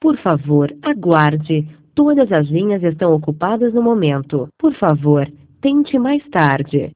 Por favor, aguarde. Todas as linhas estão ocupadas no momento. Por favor, tente mais tarde.